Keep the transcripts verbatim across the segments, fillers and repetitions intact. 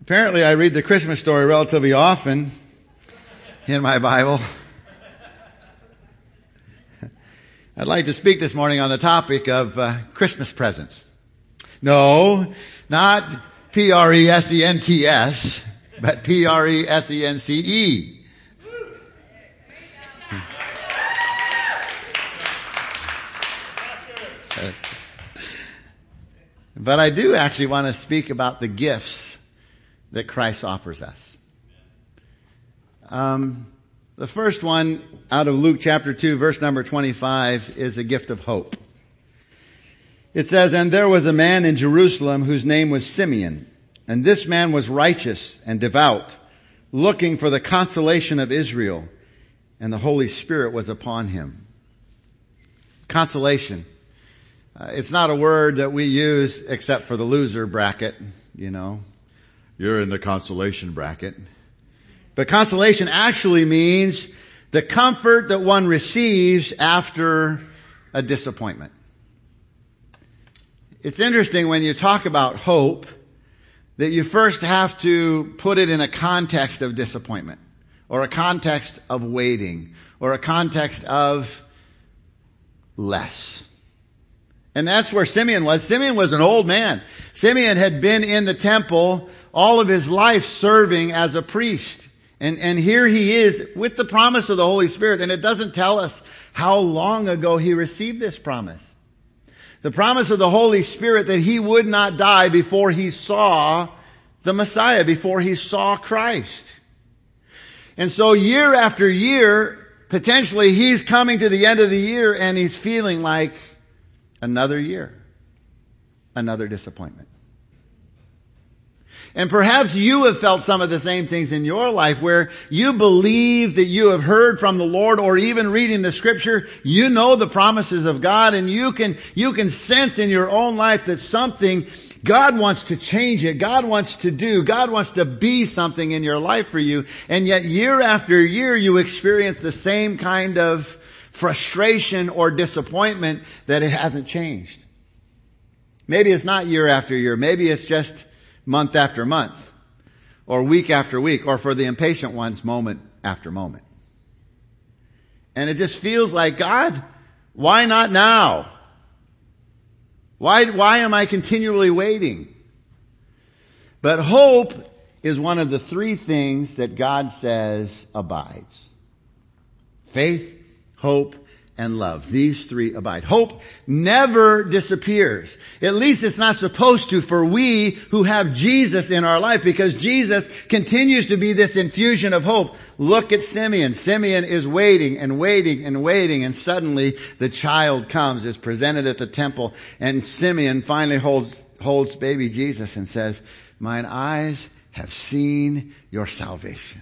Apparently I read the Christmas story relatively often in my Bible. I'd like to speak this morning on the topic of uh, Christmas presents. No, not P R E S E N T S, but P R E S E N C E. But I do actually want to speak about the gifts that Christ offers us. Um, the first one out of Luke chapter two, verse number twenty-five, is a gift of hope. It says, "And there was a man in Jerusalem whose name was Simeon, and this man was righteous and devout, looking for the consolation of Israel, and the Holy Spirit was upon him." Consolation. Uh, it's not a word that we use except for the loser bracket, you know. You're in the consolation bracket. But consolation actually means the comfort that one receives after a disappointment. It's interesting when you talk about hope that you first have to put it in a context of disappointment, or a context of waiting, or a context of less. And that's where Simeon was. Simeon was an old man. Simeon had been in the temple all of his life serving as a priest. And, and here he is with the promise of the Holy Spirit. And it doesn't tell us how long ago he received this promise. The promise of the Holy Spirit that he would not die before he saw the Messiah, before he saw Christ. And so year after year, potentially he's coming to the end of the year and he's feeling like another year, another disappointment. And perhaps you have felt some of the same things in your life where you believe that you have heard from the Lord, or even reading the scripture, you know the promises of God, and you can, you can sense in your own life that something, God wants to change it. God wants to do. God wants to be something in your life for you. And yet year after year you experience the same kind of frustration or disappointment that it hasn't changed. Maybe it's not year after year. Maybe it's just month after month, or week after week, or for the impatient ones, moment after moment. And it just feels like, God, why not now? Why, why am I continually waiting? But hope is one of the three things that God says abides. Faith, hope, and love. These three abide. Hope never disappears. At least it's not supposed to for we who have Jesus in our life, because Jesus continues to be this infusion of hope. Look at Simeon. Simeon is waiting and waiting and waiting, and suddenly the child comes, is presented at the temple, and Simeon finally holds, holds baby Jesus and says, "Mine eyes have seen your salvation."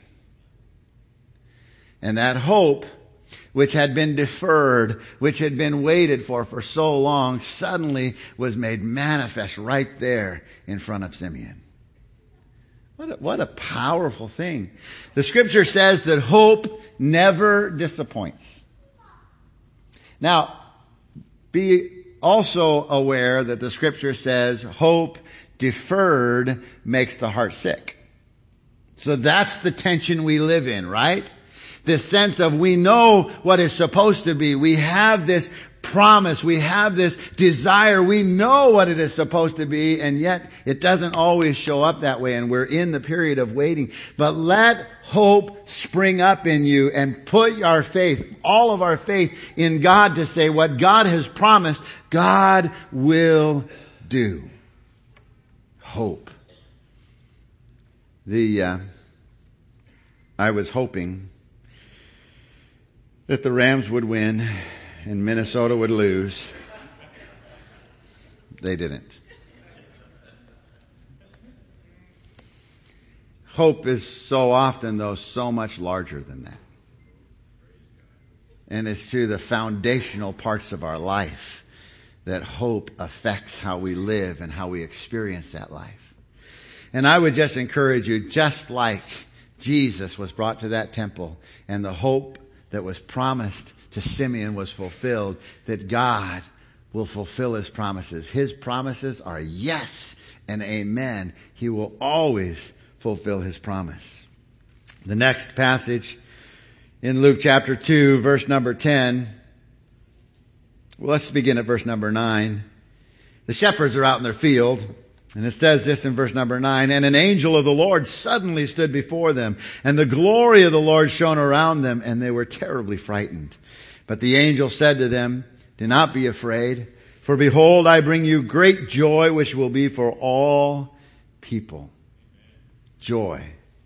And that hope, which had been deferred, which had been waited for for so long, suddenly was made manifest right there in front of Simeon. What a, what a powerful thing. The scripture says that hope never disappoints. Now, be also aware that the scripture says hope deferred makes the heart sick. So that's the tension we live in, right? This sense of we know what is supposed to be. We have this promise. We have this desire. We know what it is supposed to be, and yet it doesn't always show up that way, and we're in the period of waiting. But let hope spring up in you, and put our faith, all of our faith, in God to say what God has promised, God will do. Hope. The, uh, I was hoping that the Rams would win and Minnesota would lose. They didn't. Hope is so often, though, so much larger than that. And it's to the foundational parts of our life that hope affects how we live and how we experience that life. And I would just encourage you, just like Jesus was brought to that temple and the hope that was promised to Simeon was fulfilled, that God will fulfill His promises. His promises are yes and amen. He will always fulfill His promise. The next passage in Luke chapter two, verse number ten. Well, let's begin at verse number nine. The shepherds are out in their field, and it says this in verse number nine, and an angel of the Lord suddenly stood before them, and the glory of the Lord shone around them, and they were terribly frightened. But the angel said to them, do not be afraid, for behold, I bring you great joy, which will be for all people. Joy.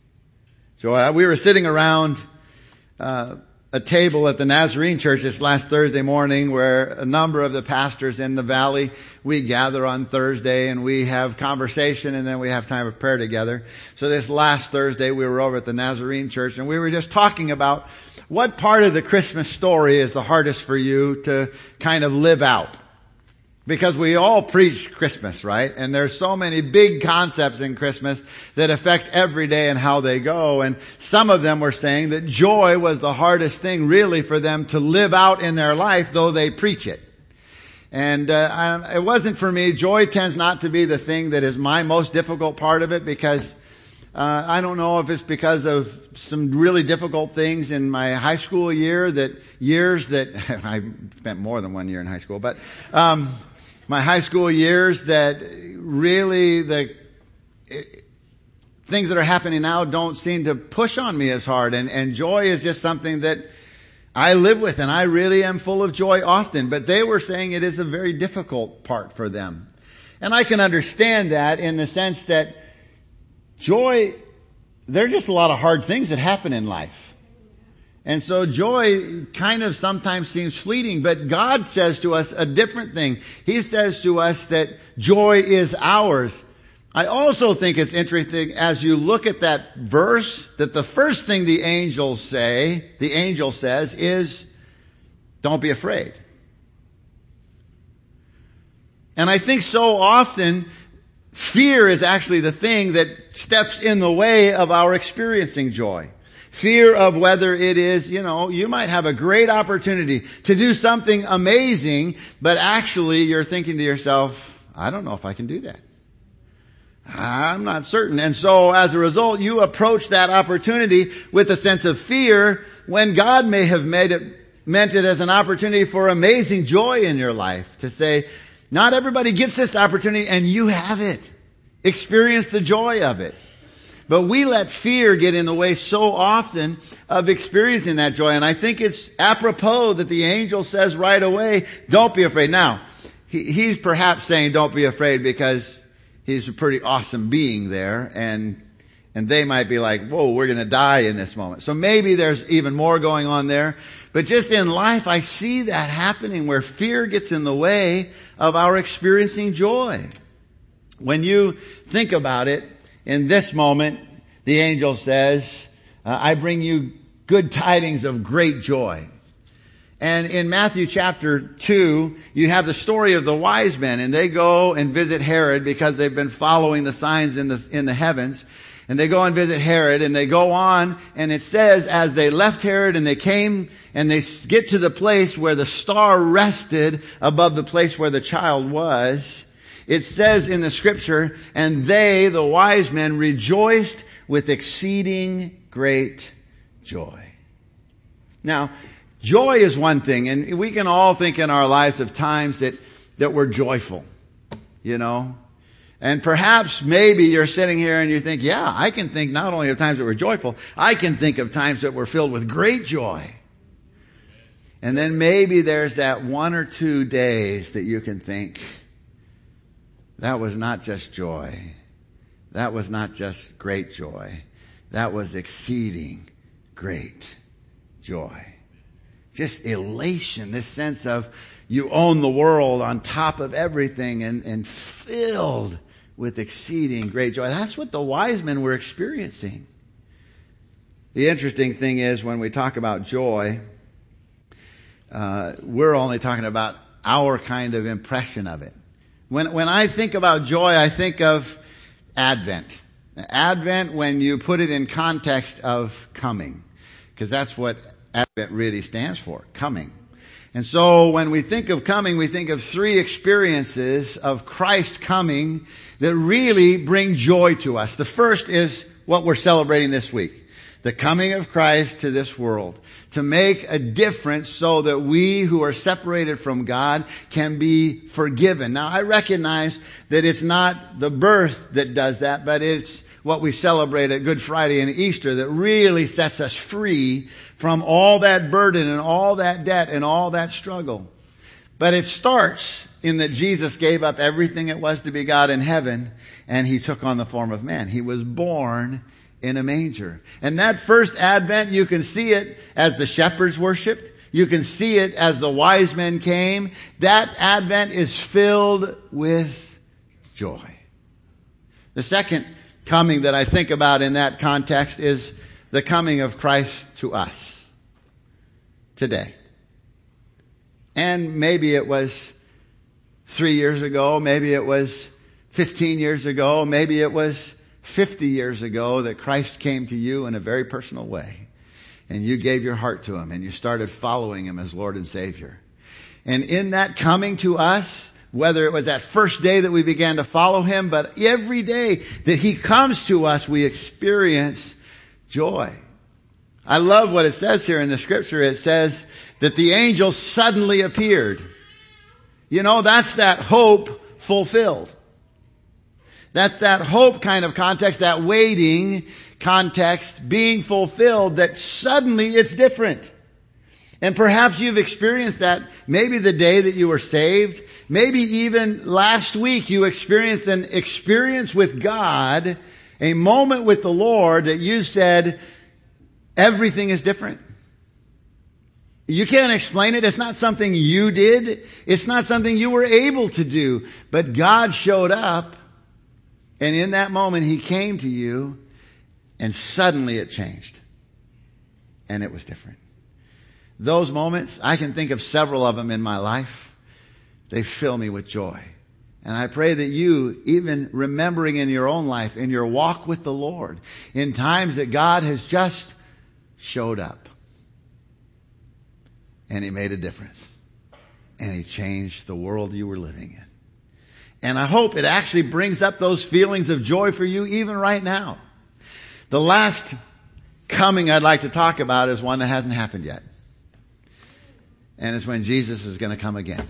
Joy. We were sitting around uh, a table at the Nazarene Church this last Thursday morning, where a number of the pastors in the valley, we gather on Thursday and we have conversation and then we have time of prayer together. So this last Thursday we were over at the Nazarene Church and we were just talking about what part of the Christmas story is the hardest for you to kind of live out. Because we all preach Christmas, right? And there's so many big concepts in Christmas that affect every day and how they go. And some of them were saying that joy was the hardest thing really for them to live out in their life, though they preach it. And uh, it wasn't for me. Joy tends not to be the thing that is my most difficult part of it, because uh, I don't know if it's because of some really difficult things in my high school year that years that I spent more than one year in high school, but um my high school years that really the it, things that are happening now don't seem to push on me as hard. And, and joy is just something that I live with, and I really am full of joy often. But they were saying it is a very difficult part for them. And I can understand that in the sense that joy, there are just a lot of hard things that happen in life. And so joy kind of sometimes seems fleeting, but God says to us a different thing. He says to us that joy is ours. I also think it's interesting as you look at that verse, that the first thing the angels say, the angel says is, don't be afraid. And I think so often fear is actually the thing that steps in the way of our experiencing joy. Fear of whether it is, you know, you might have a great opportunity to do something amazing, but actually you're thinking to yourself, I don't know if I can do that. I'm not certain. And so as a result, you approach that opportunity with a sense of fear when God may have made it, meant it as an opportunity for amazing joy in your life. To say, not everybody gets this opportunity and you have it. Experience the joy of it. But we let fear get in the way so often of experiencing that joy. And I think it's apropos that the angel says right away, don't be afraid. Now, he, he's perhaps saying don't be afraid because he's a pretty awesome being there. And, and they might be like, whoa, we're going to die in this moment. So maybe there's even more going on there. But just in life, I see that happening where fear gets in the way of our experiencing joy. When you think about it, in this moment, the angel says, uh, I bring you good tidings of great joy. And in Matthew chapter two, you have the story of the wise men, and they go and visit Herod because they've been following the signs in the, in the heavens. And they go and visit Herod, and they go on, and it says, as they left Herod and they came and they get to the place where the star rested above the place where the child was, it says in the scripture, and they, the wise men, rejoiced with exceeding great joy. Now, joy is one thing, and we can all think in our lives of times that, that we're joyful, you know. And perhaps maybe you're sitting here and you think, yeah, I can think not only of times that we're joyful, I can think of times that we're filled with great joy. And then maybe there's that one or two days that you can think, that was not just joy. That was not just great joy. That was exceeding great joy. Just elation, this sense of you own the world on top of everything and, and filled with exceeding great joy. That's what the wise men were experiencing. The interesting thing is when we talk about joy, uh, we're only talking about our kind of impression of it. When, when I think about joy, I think of Advent. Advent when you put it in context of coming. Because that's what Advent really stands for, coming. And so when we think of coming, we think of three experiences of Christ coming that really bring joy to us. The first is what we're celebrating this week. The coming of Christ to this world. To make a difference so that we who are separated from God can be forgiven. Now I recognize that it's not the birth that does that, but it's what we celebrate at Good Friday and Easter that really sets us free from all that burden and all that debt and all that struggle. But it starts in that Jesus gave up everything it was to be God in heaven, and He took on the form of man. He was born in a manger. And that first Advent, you can see it as the shepherds worshiped. You can see it as the wise men came. That Advent is filled with joy. The second coming that I think about in that context is the coming of Christ to us today. And maybe it was three years ago, maybe it was fifteen years ago, maybe it was fifty years ago that Christ came to you in a very personal way. And you gave your heart to Him and you started following Him as Lord and Savior. And in that coming to us, whether it was that first day that we began to follow Him, but every day that He comes to us, we experience joy. I love what it says here in the scripture. It says that the angel suddenly appeared. You know, that's that hope fulfilled. That's that hope kind of context, that waiting context being fulfilled, that suddenly it's different. And perhaps you've experienced that maybe the day that you were saved, maybe even last week you experienced an experience with God, a moment with the Lord that you said, everything is different. You can't explain it. It's not something you did. It's not something you were able to do. But God showed up, and in that moment He came to you, and suddenly it changed. And it was different. Those moments, I can think of several of them in my life. They fill me with joy. And I pray that you, even remembering in your own life, in your walk with the Lord, in times that God has just showed up. And He made a difference. And He changed the world you were living in. And I hope it actually brings up those feelings of joy for you even right now. The last coming I'd like to talk about is one that hasn't happened yet. And it's when Jesus is going to come again.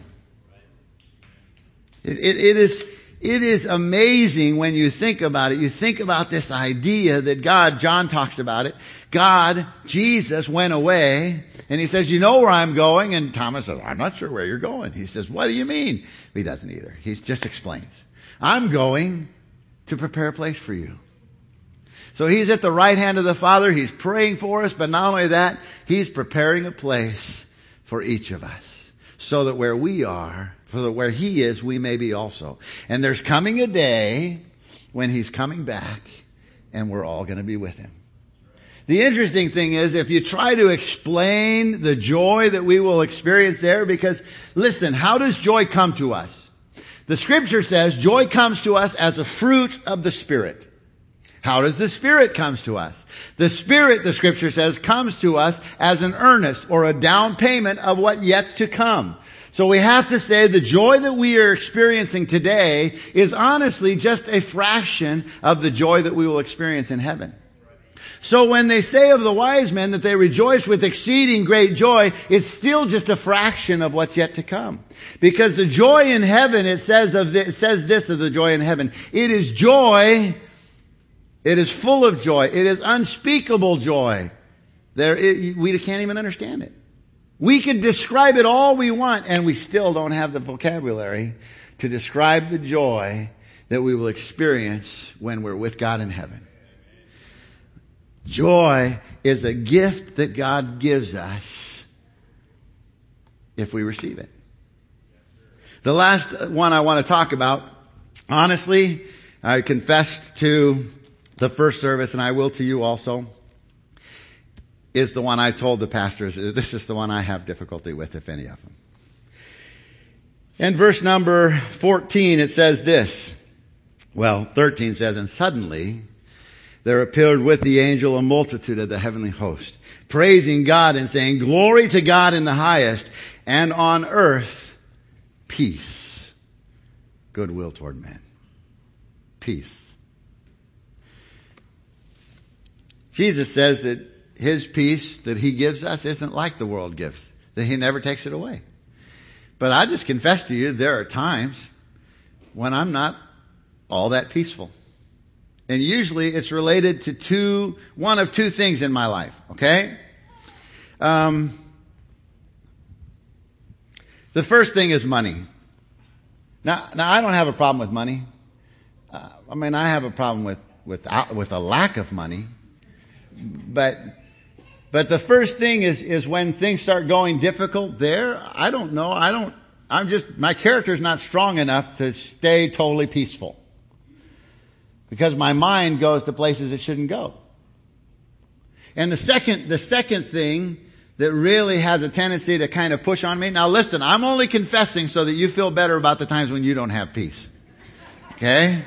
It, it, it is, it is amazing when you think about it. You think about this idea that God, John talks about it. God, Jesus went away and He says, you know where I'm going? And Thomas says, I'm not sure where you're going. He says, what do you mean? He doesn't either. He just explains. I'm going to prepare a place for you. So He's at the right hand of the Father. He's praying for us, but not only that, He's preparing a place for each of us, so that where we are, so that where He is, we may be also. And there's coming a day when He's coming back, and we're all going to be with Him. The interesting thing is, if you try to explain the joy that we will experience there, because listen, how does joy come to us? The scripture says joy comes to us as a fruit of the Spirit. How does the Spirit come to us? The Spirit, the scripture says, comes to us as an earnest or a down payment of what yet to come. So we have to say the joy that we are experiencing today is honestly just a fraction of the joy that we will experience in heaven. So when they say of the wise men that they rejoice with exceeding great joy, it's still just a fraction of what's yet to come. Because the joy in heaven, it says of this, it says this of the joy in heaven. It is joy. It is full of joy. It is unspeakable joy. There, it, we can't even understand it. We can describe it all we want, and we still don't have the vocabulary to describe the joy that we will experience when we're with God in heaven. Joy is a gift that God gives us if we receive it. The last one I want to talk about, honestly, I confessed to the first service, and I will to you also, is the one I told the pastors. This is the one I have difficulty with, if any of them. In verse number fourteen, it says this. Well, thirteen says, and suddenly there appeared with the angel a multitude of the heavenly host, praising God and saying, glory to God in the highest, and on earth peace, goodwill toward men. Peace. Jesus says that His peace that He gives us isn't like the world gives, that He never takes it away. But I just confess to you, there are times when I'm not all that peaceful. And usually it's related to two, one of two things in my life, okay? Um, the first thing is money. Now, now I don't have a problem with money. Uh, I mean, I have a problem with, with, with a lack of money. But, but the first thing is, is when things start going difficult there, I don't know, I don't, I'm just, my character's not strong enough to stay totally peaceful. Because my mind goes to places it shouldn't go. And the second, the second thing that really has a tendency to kind of push on me. Now listen, I'm only confessing so that you feel better about the times when you don't have peace. Okay?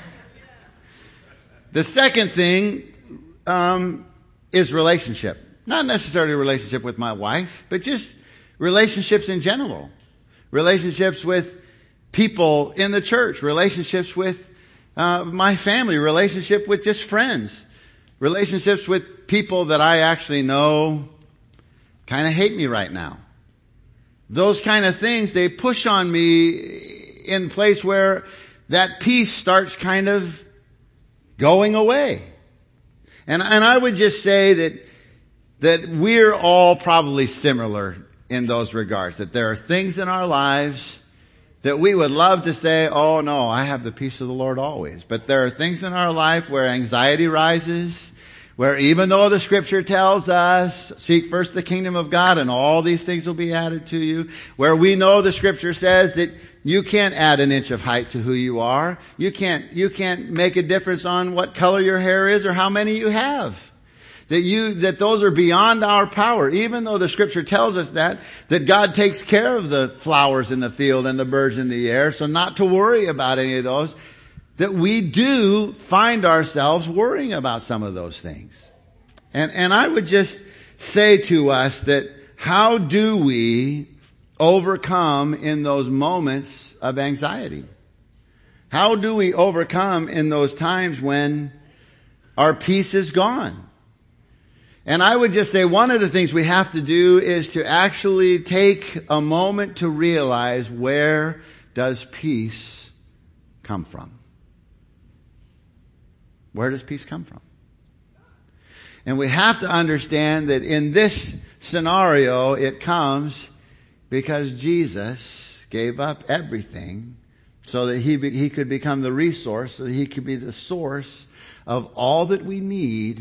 The second thing, um, is relationship. Not necessarily a relationship with my wife, but just relationships in general. Relationships with people in the church. Relationships with Uh, my family, relationship with just friends, relationships with people that I actually know kind of hate me right now. Those kind of things, they push on me in a place where that peace starts kind of going away. And, and I would just say that, that we're all probably similar in those regards, that there are things in our lives that we would love to say, oh no, I have the peace of the Lord always. But there are things in our life where anxiety rises, where even though the Scripture tells us, seek first the kingdom of God and all these things will be added to you, where we know the Scripture says that you can't add an inch of height to who you are. You can't, you can't make a difference on what color your hair is or how many you have. That you, that those are beyond our power. Even though the Scripture tells us that, that God takes care of the flowers in the field and the birds in the air, so not to worry about any of those, that we do find ourselves worrying about some of those things. And, and I would just say to us that how do we overcome in those moments of anxiety? How do we overcome in those times when our peace is gone? And I would just say one of the things we have to do is to actually take a moment to realize, where does peace come from? Where does peace come from? And we have to understand that in this scenario, it comes because Jesus gave up everything so that he, be, he could become the resource, so that he could be the source of all that we need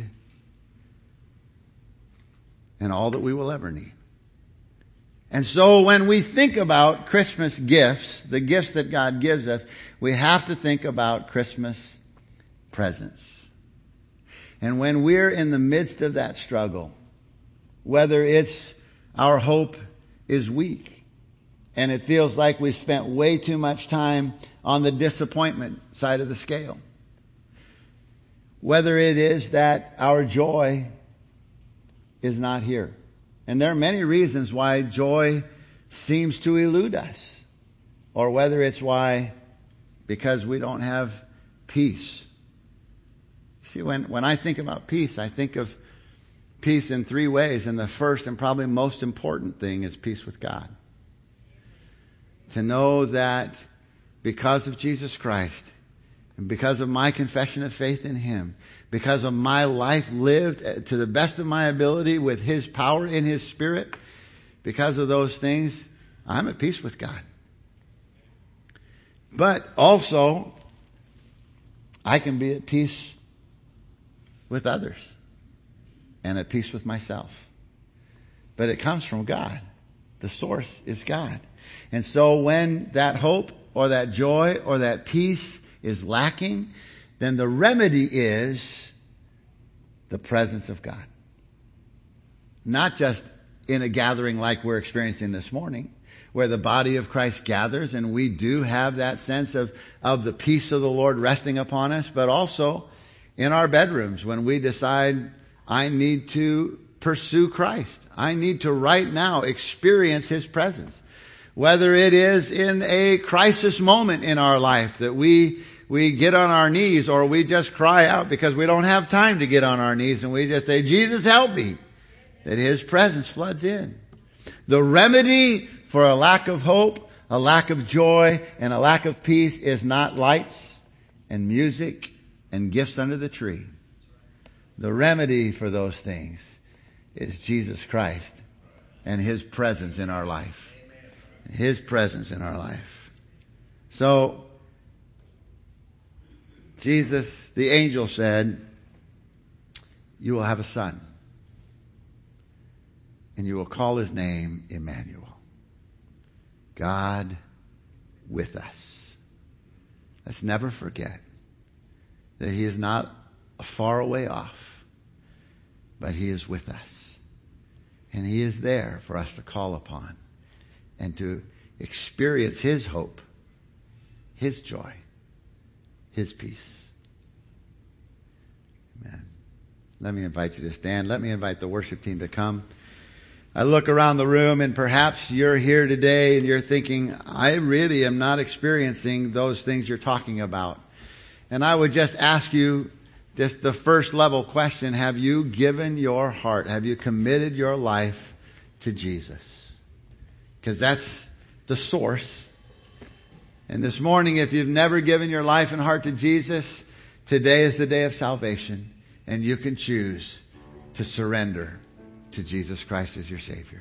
and all that we will ever need. And so when we think about Christmas gifts, the gifts that God gives us, we have to think about Christmas presents. And when we're in the midst of that struggle, whether it's our hope is weak and it feels like we've spent way too much time on the disappointment side of the scale, whether it is that our joy is not here. And there are many reasons why joy seems to elude us. Or whether it's why, because we don't have peace. See, when, when I think about peace, I think of peace in three ways. And the first and probably most important thing is peace with God. To know that because of Jesus Christ, and because of my confession of faith in Him, because of my life lived to the best of my ability with His power in His Spirit, because of those things, I'm at peace with God. But also, I can be at peace with others and at peace with myself. But it comes from God. The source is God. And so when that hope or that joy or that peace is lacking, then the remedy is the presence of God. Not just in a gathering like we're experiencing this morning, where the body of Christ gathers and we do have that sense of, of the peace of the Lord resting upon us, but also in our bedrooms when we decide, I need to pursue Christ. I need to right now experience His presence. Whether it is in a crisis moment in our life that we we get on our knees, or we just cry out because we don't have time to get on our knees and we just say, Jesus, help me, that His presence floods in. The remedy for a lack of hope, a lack of joy, and a lack of peace is not lights and music and gifts under the tree. The remedy for those things is Jesus Christ and His presence in our life. His presence in our life. So, Jesus, the angel said, you will have a son, and you will call His name Emmanuel, God with us. Let's never forget that He is not a far away off, but He is with us. And He is there for us to call upon and to experience His hope, His joy, His peace. Amen. Let me invite you to stand. Let me invite the worship team to come. I look around the room, and perhaps you're here today and you're thinking, I really am not experiencing those things you're talking about. And I would just ask you just the first level question: have you given your heart? Have you committed your life to Jesus? Because that's the source. And this morning, if you've never given your life and heart to Jesus, today is the day of salvation. And you can choose to surrender to Jesus Christ as your Savior.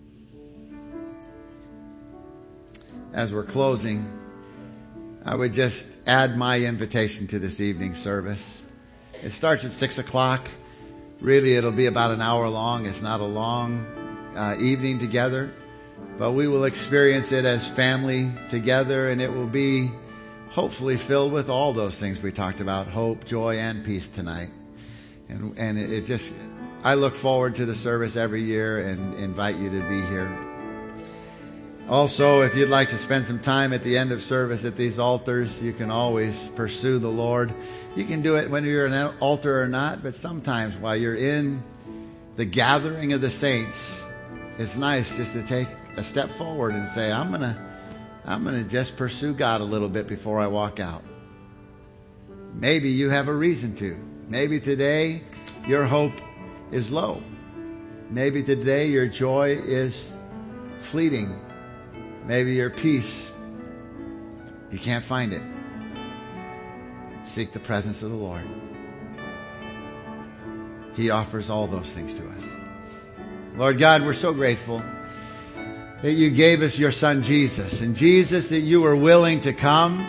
As we're closing, I would just add my invitation to this evening's service. It starts at six o'clock. Really, it'll be about an hour long. It's not a long uh, evening together. But we will experience it as family together, and it will be hopefully filled with all those things we talked about: hope, joy, and peace tonight. And, and it, it just, I look forward to the service every year and invite you to be here. Also, if you'd like to spend some time at the end of service at these altars, you can always pursue the Lord. You can do it when you're at an altar or not, but sometimes while you're in the gathering of the saints, it's nice just to take a step forward and say, I'm gonna, I'm gonna just pursue God a little bit before I walk out. Maybe you have a reason to. Maybe today your hope is low. Maybe today your joy is fleeting. Maybe your peace, you can't find it. Seek the presence of the Lord. He offers all those things to us. Lord God, we're so grateful that you gave us your Son Jesus. And Jesus, that you were willing to come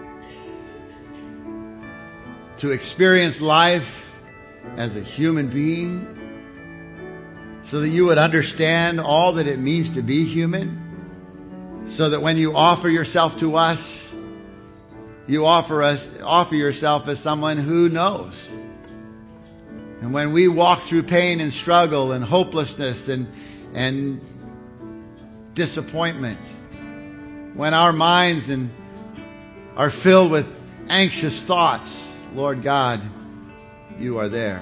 to experience life as a human being so that you would understand all that it means to be human. So that when you offer yourself to us, you offer us, offer yourself as someone who knows. And when we walk through pain and struggle and hopelessness and, and disappointment, when our minds and are filled with anxious thoughts, Lord God, you are there.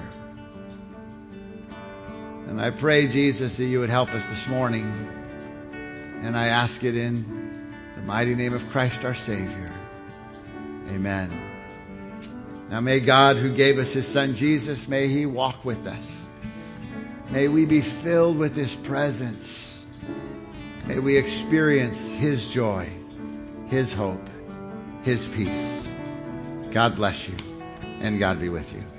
And I pray, Jesus, that you would help us this morning. And I ask it in the mighty name of Christ our Savior. Amen. Now may God, who gave us His Son Jesus, may He walk with us. May we be filled with His presence. May we experience His joy, His hope, His peace. God bless you, and God be with you.